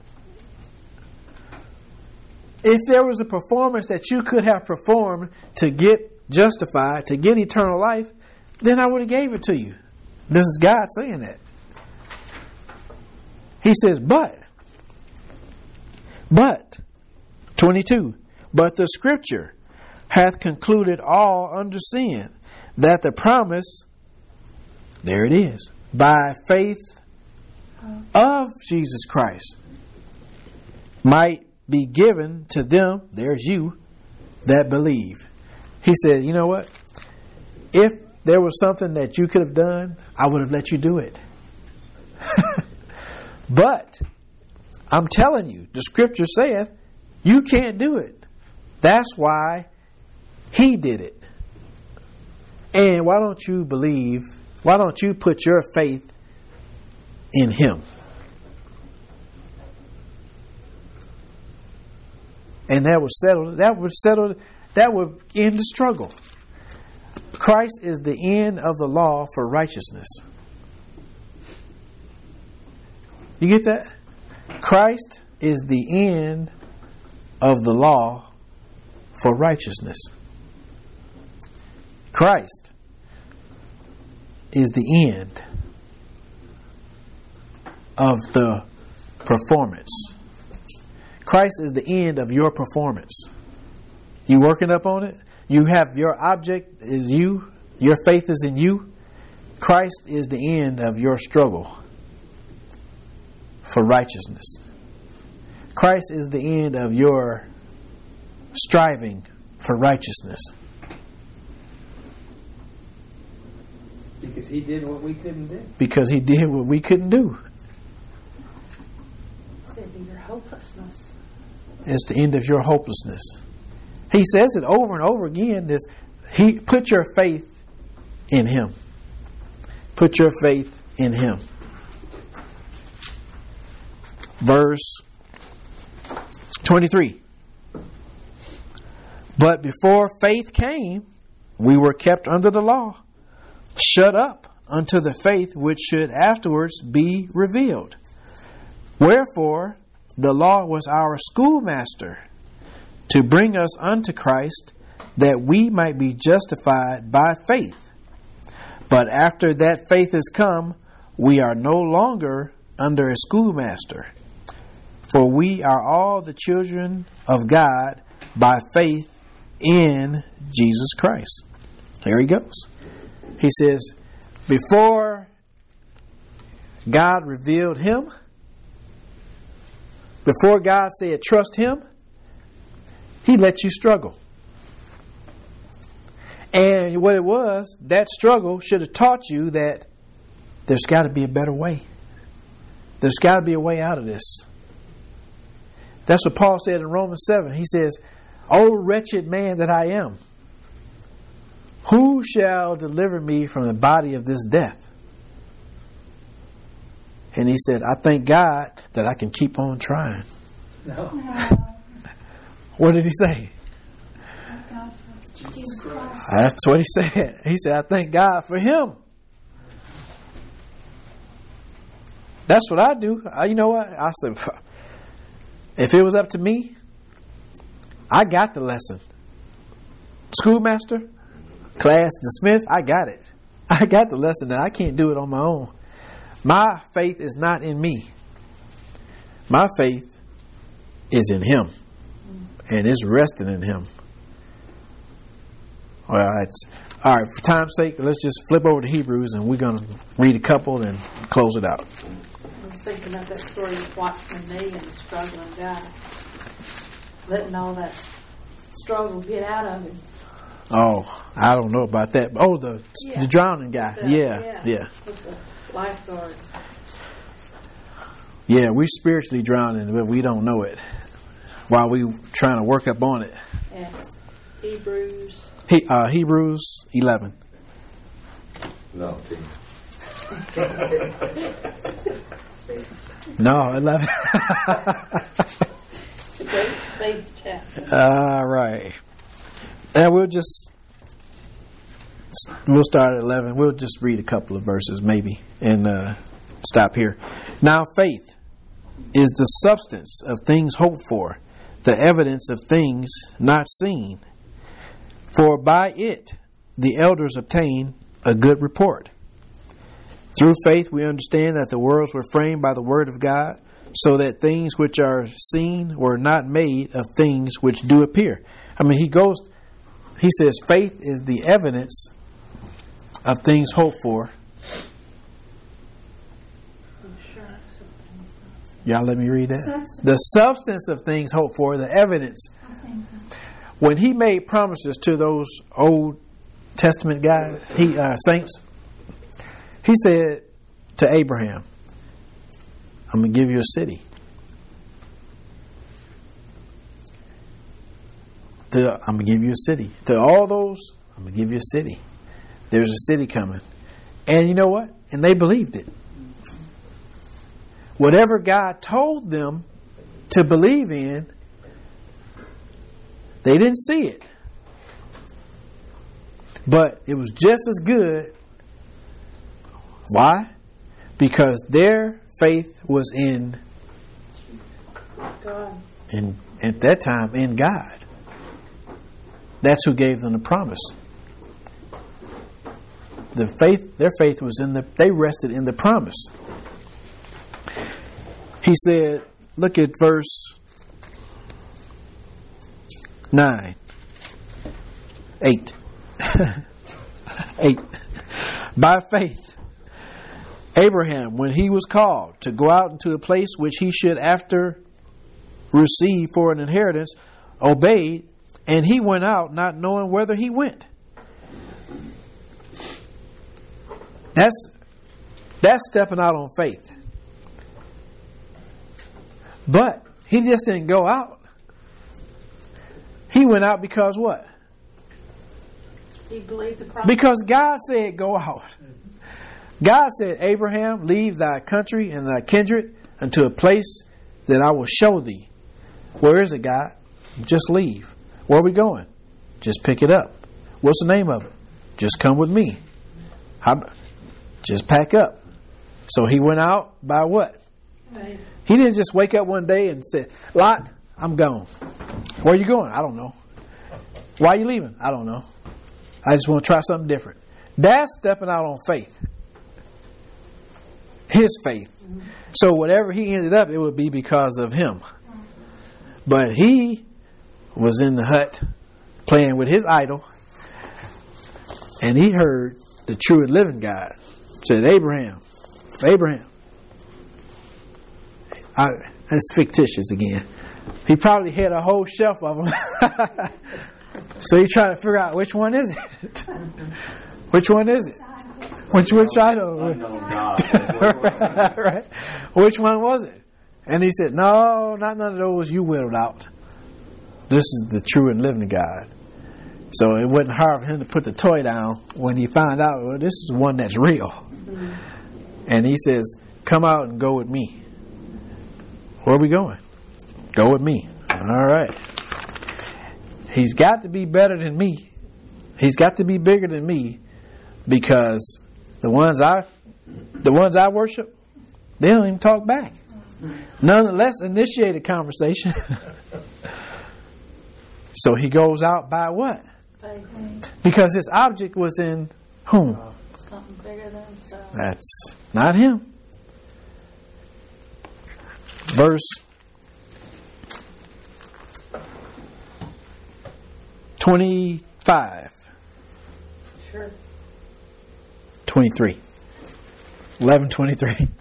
If there was a performance that you could have performed to get justified, to get eternal life, then I would have gave it to you. This is God saying that. He says, but, but, twenty-two, but the scripture hath concluded all under sin, that the promise, there it is, by faith of Jesus Christ, might be given to them, there's you, that believe. He said, you know what? If there was something that you could have done, I would have let you do it. But I'm telling you, the scripture saith you can't do it. That's why he did it. And why don't you believe, why don't you put your faith in him? And that would settle, that would settle, that would end the struggle. Christ is the end of the law for righteousness. You get that? Christ is the end of the law for righteousness. Christ is the end of the performance. Christ is the end of your performance. You working up on it? You have your object is you. Your faith is in you. Christ is the end of your struggle for righteousness. Christ is the end of your striving for righteousness. Because he did what we couldn't do. Because he did what we couldn't do. Said to your hopelessness. It's the end of your hopelessness. He says it over and over again. This, he put your faith in him. Put your faith in him. Verse twenty-three. But before faith came, we were kept under the law, shut up unto the faith which should afterwards be revealed. Wherefore the law was our schoolmaster, to bring us unto Christ, that we might be justified by faith. But after that faith is come, we are no longer under a schoolmaster. For we are all the children of God by faith in Jesus Christ. There he goes. He says, before God revealed him, before God said trust him, he let you struggle. And what it was, that struggle should have taught you that there's got to be a better way. There's got to be a way out of this. That's what Paul said in Romans seven. He says, O wretched man that I am, who shall deliver me from the body of this death? And he said, I thank God that I can keep on trying. No. What did he say? God for Jesus Christ. That's what he said. He said, I thank God for him. That's what I do. I, you know what? I said, if it was up to me, I got the lesson. Schoolmaster, class dismissed, I got it. I got the lesson that I can't do it on my own. My faith is not in me. My faith is in him. And it's resting in him. Well, it's, all right, for time's sake, let's just flip over to Hebrews and we're going to read a couple and close it out. I was thinking about that story of Watchman Nee and the struggling guy. Letting all that struggle get out of him. Oh, I don't know about that. Oh, the, Yeah. the drowning guy. The- yeah, yeah. Yeah, With the lifeguard. yeah, we're spiritually drowning, but we don't know it. While we trying to work up on it. And Hebrews. He, uh, Hebrews eleven. No, ten. No, eleven. The great faith chapter. All right. And we'll just, we'll start at eleven. We'll just read a couple of verses maybe and uh, stop here. Now faith is the substance of things hoped for, the evidence of things not seen. For by it the elders obtained a good report. Through faith we understand that the worlds were framed by the word of God, so that things which are seen were not made of things which do appear. I mean, he goes, he says faith is the evidence of things hoped for. Y'all let me read that. Substance. The substance of things hoped for, the evidence. I think so. When he made promises to those Old Testament guys, he uh, saints, he said to Abraham, I'm going to give you a city. To, I'm going to give you a city. To all those, I'm going to give you a city. There's a city coming. And you know what? And they believed it. Whatever God told them to believe in, they didn't see it. But it was just as good. Why? Because their faith was in God. in at that time in God. That's who gave them the promise. The faith, their faith was in the, they rested in the promise. He said, look at verse nine. Eight. Eight. By faith, Abraham, when he was called to go out into a place which he should after receive for an inheritance, obeyed, and he went out not knowing whither he went. That's that's stepping out on faith. But he just didn't go out. He went out because what? He believed the promise. Because God said go out. God said, Abraham, leave thy country and thy kindred unto a place that I will show thee. Where is it, God? Just leave. Where are we going? Just pick it up. What's the name of it? Just come with me. How, just pack up. So he went out by what? Faith. He didn't just wake up one day and say, Lot, I'm gone. Where are you going? I don't know. Why are you leaving? I don't know. I just want to try something different. That's stepping out on faith. His faith. Mm-hmm. So whatever he ended up, it would be because of him. But he was in the hut playing with his idol, and he heard the true and living God said, Abraham, Abraham. I, that's fictitious again. He probably had a whole shelf of them. So he tried to figure out which one is it. Which one is it? Which which idol? Right. Which one was it? And he said, no, not none of those you whittled out. This is the true and living God. So it wasn't hard for him to put the toy down when he found out, well, this is one that's real. Mm-hmm. And he says, come out and go with me. Where are we going? Go with me. All right. He's got to be better than me. He's got to be bigger than me, because the ones I the ones I worship, they don't even talk back. Nonetheless, initiate a conversation. So he goes out by what? Faith. Because his object was in whom? Something bigger than himself. That's not him. Verse twenty-five. Sure. twenty-three. eleven twenty-three.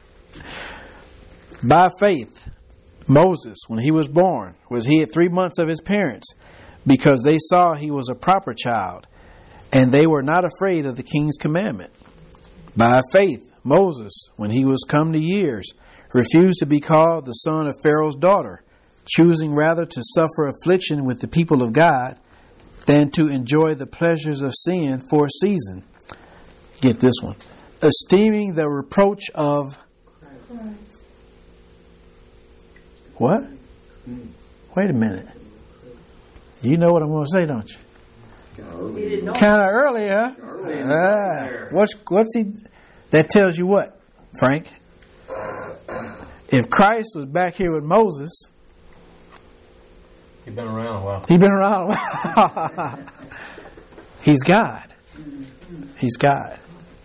By faith, Moses, when he was born, was hid three months of his parents, because they saw he was a proper child, and they were not afraid of the king's commandment. By faith, Moses, when he was come to years, refused to be called the son of Pharaoh's daughter, choosing rather to suffer affliction with the people of God than to enjoy the pleasures of sin for a season, Get this one. Esteeming the reproach of what? Wait a minute. You know what I'm going to say, don't you? He didn't know. Kind of early, huh? Ah, what's what's he? That tells you what, Frank? If Christ was back here with Moses, He's been around a while. he'd been around a while. He's God. He's God.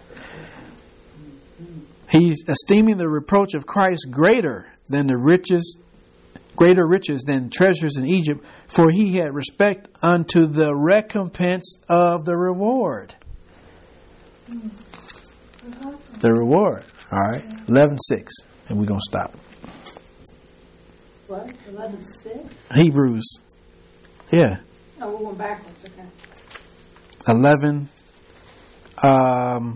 He's esteeming the reproach of Christ greater than the riches, greater riches than treasures in Egypt, for he had respect unto the recompense of the reward. The reward. All right. eleven six. And we're going to stop. What? eleven six? Hebrews. Yeah. Oh, we're going backwards. Okay. eleven. Um,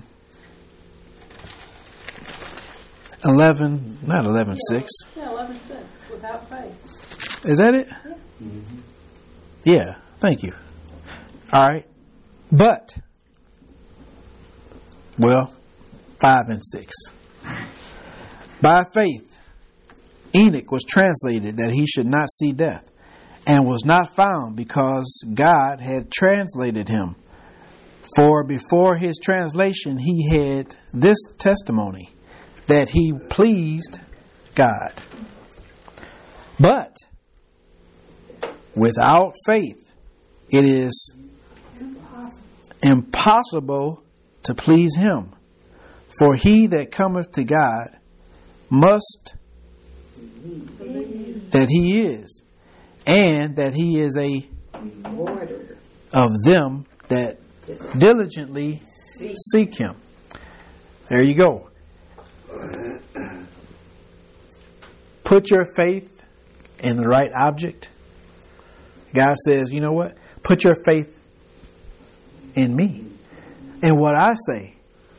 eleven. Not eleven six. Yeah, eleven six. Without faith. Is that it? Mm-hmm. Yeah. Thank you. All right. But, well, five and six. By faith, Enoch was translated that he should not see death, and was not found because God had translated him. For before his translation he had this testimony, that he pleased God. But without faith it is impossible to please him. For he that cometh to God must that he is, and that he is a of them that diligently seek him. There you go. Put your faith in the right object. God says, you know what? Put your faith in me, in what I say.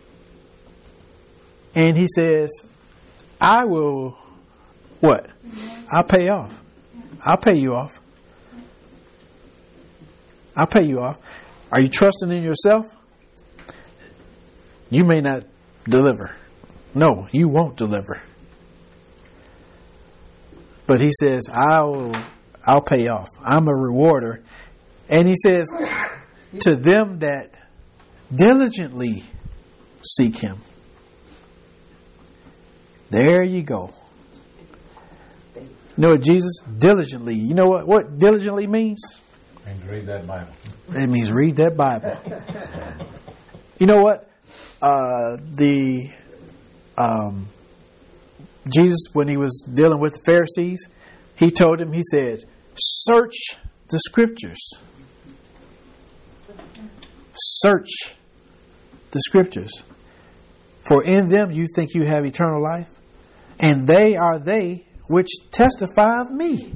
And he says, I will, what? I'll pay off. I'll pay you off. I'll pay you off. Are you trusting in yourself? You may not deliver. No, you won't deliver. But he says, I'll, I'll pay off. I'm a rewarder. And he says, to them that diligently seek him. There you go. You know what Jesus? Diligently. You know what, what diligently means? And read that Bible. It means read that Bible. You know what? Uh, the um, Jesus, when he was dealing with the Pharisees, he told them, he said, search the scriptures. Search the scriptures. For in them you think you have eternal life, and they are they which testify of me.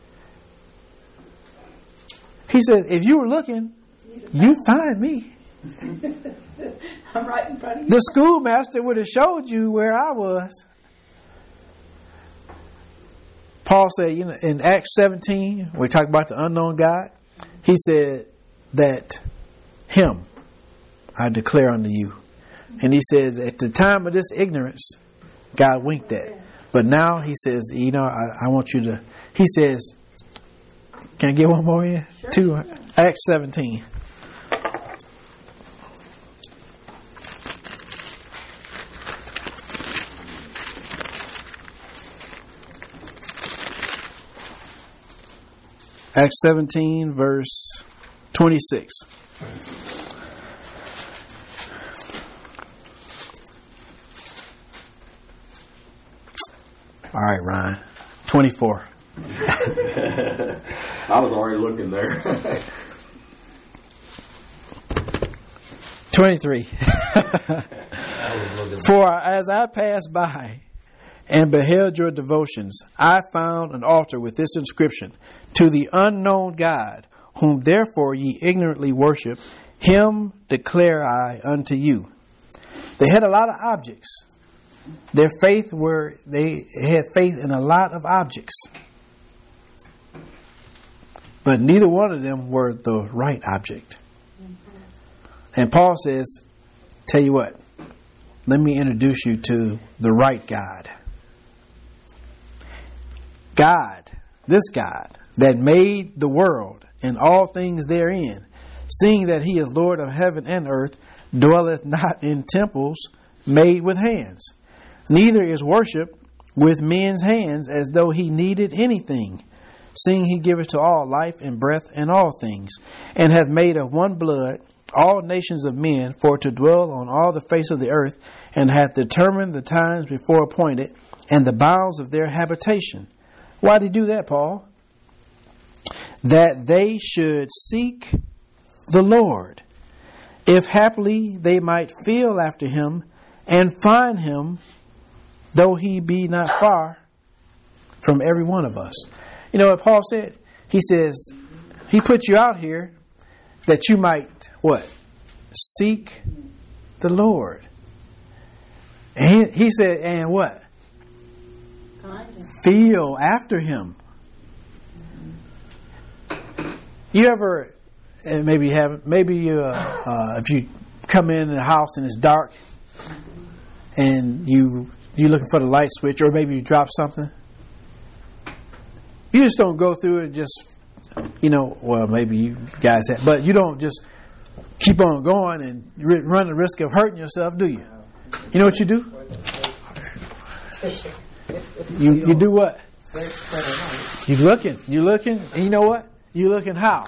He said, if you were looking, you'd find me. I'm right in front of you. The schoolmaster would have showed you where I was. Paul said, you know, in Acts seventeen, we talk about the unknown God. He said that him I declare unto you. And he says, at the time of this ignorance, God winked at. But now he says, you know, I, I want you to, he says, can I get one more in? Sure. Two, Acts seventeen. Acts seventeen, verse twenty-six. All right, Ryan. twenty-four. I was already looking there. twenty-three. I was looking. For as I passed by and beheld your devotions, I found an altar with this inscription, to the unknown God, whom therefore ye ignorantly worship, him declare I unto you. They had a lot of objects. Their faith were, they had faith in a lot of objects. But neither one of them were the right object. And Paul says, Tell you what, let me introduce you to the right God. God, this God that made the world and all things therein, seeing that he is Lord of heaven and earth, dwelleth not in temples made with hands, neither is worship with men's hands as though he needed anything, seeing he giveth to all life and breath and all things, and hath made of one blood all nations of men for to dwell on all the face of the earth, and hath determined the times before appointed and the bounds of their habitation. Why did he do that, Paul? That they should seek the Lord, if haply they might feel after him and find him, though he be not far from every one of us. You know what Paul said? He says, he put you out here that you might, what? Seek the Lord. And he, he said, and what? Feel after him. You ever, and maybe you haven't, maybe you, uh, uh, if you come in a house and it's dark and you, you're looking for the light switch, or maybe you drop something, you just don't go through it just, you know, well, maybe you guys have, but you don't just keep on going and run the risk of hurting yourself, do you? You know what you do? You you do what? You're looking. You're looking. And you know what? You're looking how?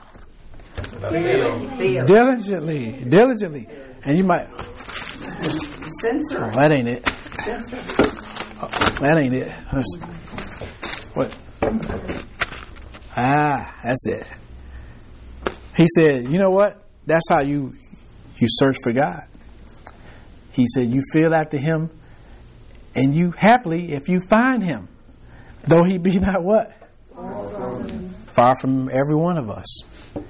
Feel. Diligently. Diligently. And you might... Censor. Oh, that ain't it. Censor. Oh, that ain't it. That's, what? Ah, that's it. He said, you know what? That's how you you search for God. He said, you feel after him, and you happily if you find him, though he be not what? Far from, Far from every one of us.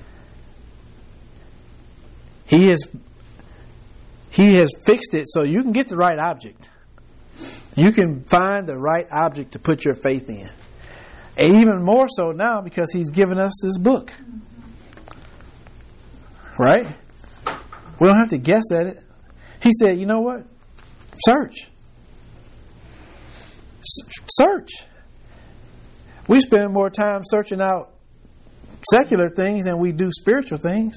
He is He has fixed it so you can get the right object. You can find the right object to put your faith in. And even more so now because he's given us this book. Right? We don't have to guess at it. He said, you know what? Search. S- search. We spend more time searching out secular things than we do spiritual things.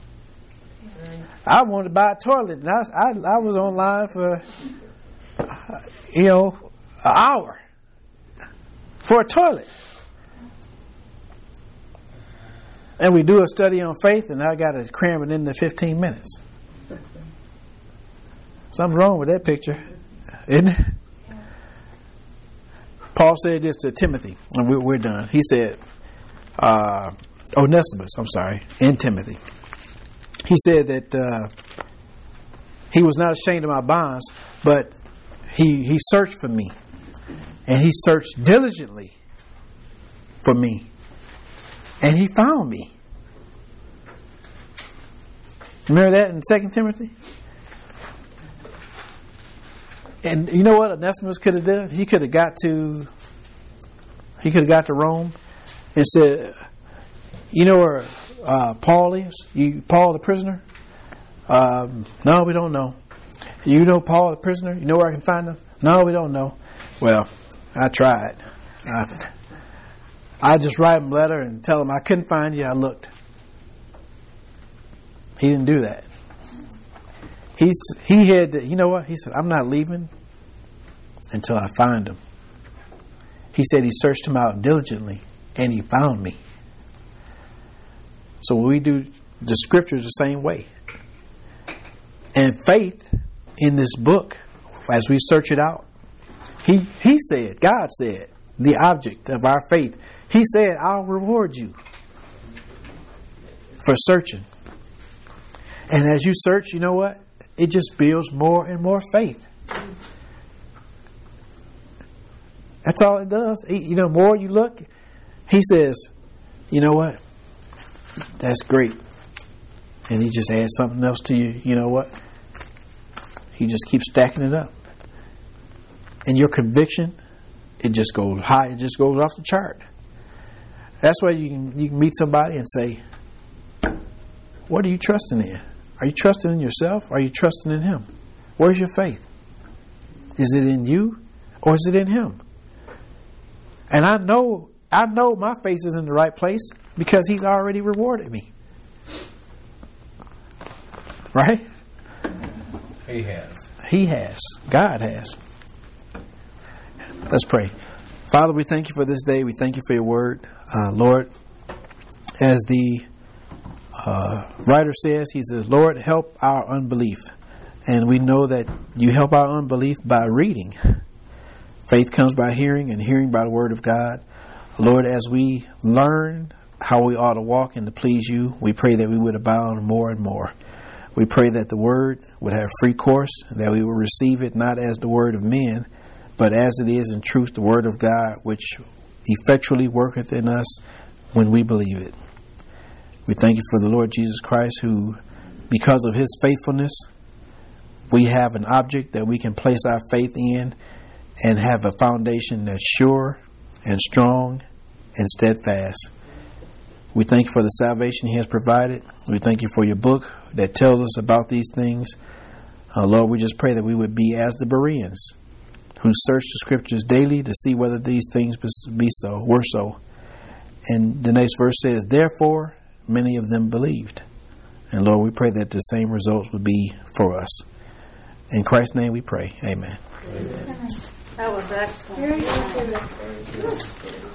I wanted to buy a toilet, and I, I, I was online for, you know, an hour for a toilet. And we do a study on faith, and I got to cram it into fifteen minutes. Something's wrong with that picture, isn't it? Paul said this to Timothy, and we're, we're done. He said, uh, Onesimus, I'm sorry, in Timothy. He said that uh, he was not ashamed of my bonds, but he he searched for me, and he searched diligently for me, and he found me. Remember that in Second Timothy? And you know what Onesimus could have done? He could have got to he could have got to Rome and said, you know where uh, Paul is? You Paul the prisoner? Um, no, we don't know. You know Paul the prisoner? You know where I can find him? No, we don't know. Well, I tried. I, I just write him a letter and tell him I couldn't find you. I looked. He didn't do that. He's, he had, to, you know what? He said, I'm not leaving until I find him. He said he searched him out diligently and he found me. So we do the scriptures the same way. And faith in this book, as we search it out, he, he said, God said, the object of our faith, he said, I'll reward you for searching. And as you search, you know what? It just builds more and more faith. That's all it does. You know, more you look, he says, you know what? That's great. And he just adds something else to you. You know what? He just keeps stacking it up. And your conviction, it just goes high. It just goes off the chart. That's why you can, you can meet somebody and say, what are you trusting in? Are you trusting in yourself or are you trusting in him? Where's your faith? Is it in you or is it in Him? And I know, I know my faith is in the right place because He's already rewarded me. Right? He has. He has. God has. Let's pray. Father, we thank you for this day. We thank you for your word. Uh, Lord, as the uh, writer says, he says, Lord, help our unbelief. And we know that you help our unbelief by reading. Faith comes by hearing, and hearing by the word of God. Lord, as we learn how we ought to walk and to please you, we pray that we would abound more and more. We pray that the word would have free course, that we will receive it not as the word of men, but as it is in truth, the word of God, which effectually worketh in us when we believe it. We thank you for the Lord Jesus Christ, who, because of his faithfulness, we have an object that we can place our faith in and have a foundation that's sure and strong and steadfast. We thank you for the salvation he has provided. We thank you for your book that tells us about these things. Uh, Lord, we just pray that we would be as the Bereans, who search the scriptures daily to see whether these things be so, were so. And the next verse says, therefore, many of them believed. And Lord, we pray that the same results would be for us. In Christ's name we pray. Amen. That was excellent.